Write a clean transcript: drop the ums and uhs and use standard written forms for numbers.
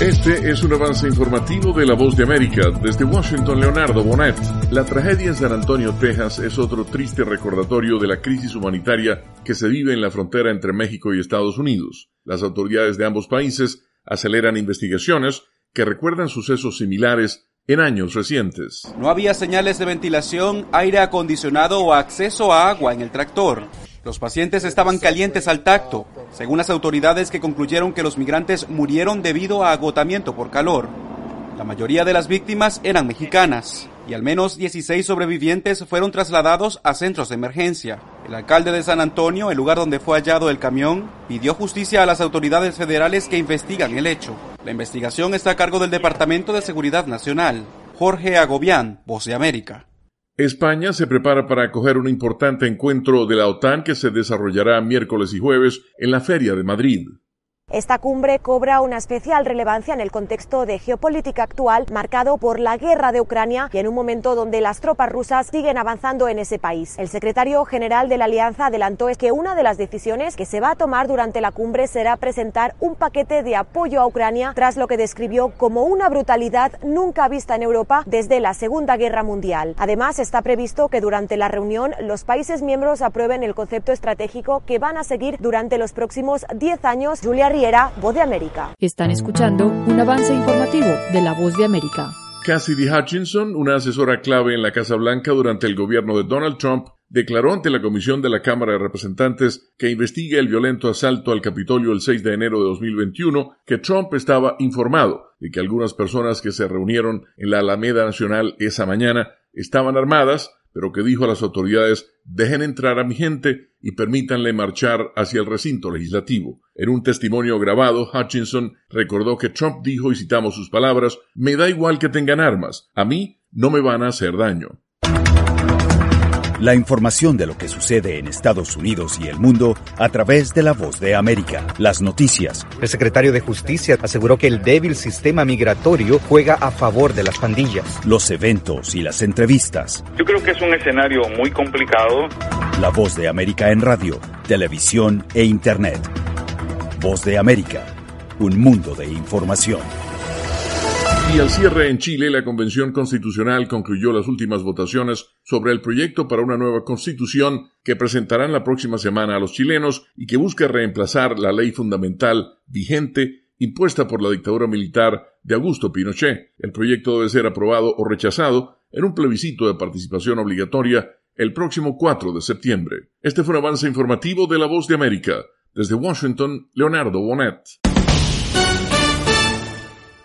Este es un avance informativo de La Voz de América. Desde Washington, Leonardo Bonet. La tragedia en San Antonio, Texas, es otro triste recordatorio de la crisis humanitaria que se vive en la frontera entre México y Estados Unidos. Las autoridades de ambos países aceleran investigaciones que recuerdan sucesos similares en años recientes. No había señales de ventilación, aire acondicionado o acceso a agua en el tractor. Los pacientes estaban calientes al tacto, según las autoridades, que concluyeron que los migrantes murieron debido a agotamiento por calor. La mayoría de las víctimas eran mexicanas y al menos 16 sobrevivientes fueron trasladados a centros de emergencia. El alcalde de San Antonio, el lugar donde fue hallado el camión, pidió justicia a las autoridades federales que investigan el hecho. La investigación está a cargo del Departamento de Seguridad Nacional. Jorge Agobián, Voz de América. España se prepara para acoger un importante encuentro de la OTAN que se desarrollará miércoles y jueves en la Feria de Madrid. Esta cumbre cobra una especial relevancia en el contexto de geopolítica actual marcado por la guerra de Ucrania y en un momento donde las tropas rusas siguen avanzando en ese país. El secretario general de la Alianza adelantó que una de las decisiones que se va a tomar durante la cumbre será presentar un paquete de apoyo a Ucrania tras lo que describió como una brutalidad nunca vista en Europa desde la Segunda Guerra Mundial. Además, está previsto que durante la reunión los países miembros aprueben el concepto estratégico que van a seguir durante los próximos 10 años. Julia Riera, Voz de América. Están escuchando un avance informativo de La Voz de América. Cassidy Hutchinson, una asesora clave en la Casa Blanca durante el gobierno de Donald Trump, declaró ante la Comisión de la Cámara de Representantes que investiga el violento asalto al Capitolio el 6 de enero de 2021 que Trump estaba informado de que algunas personas que se reunieron en la Alameda Nacional esa mañana estaban armadas, pero que dijo a las autoridades: dejen entrar a mi gente y permítanle marchar hacia el recinto legislativo. En un testimonio grabado, Hutchinson recordó que Trump dijo, y citamos sus palabras: me da igual que tengan armas, a mí no me van a hacer daño. La información de lo que sucede en Estados Unidos y el mundo a través de La Voz de América. Las noticias. El secretario de Justicia aseguró que el débil sistema migratorio juega a favor de las pandillas. Los eventos y las entrevistas. Yo creo que es un escenario muy complicado. La Voz de América en radio, televisión e internet. Voz de América, un mundo de información. Y al cierre en Chile, la Convención Constitucional concluyó las últimas votaciones sobre el proyecto para una nueva constitución que presentarán la próxima semana a los chilenos y que busca reemplazar la ley fundamental vigente impuesta por la dictadura militar de Augusto Pinochet. El proyecto debe ser aprobado o rechazado en un plebiscito de participación obligatoria el próximo 4 de septiembre. Este fue un avance informativo de La Voz de América. Desde Washington, Leonardo Bonet.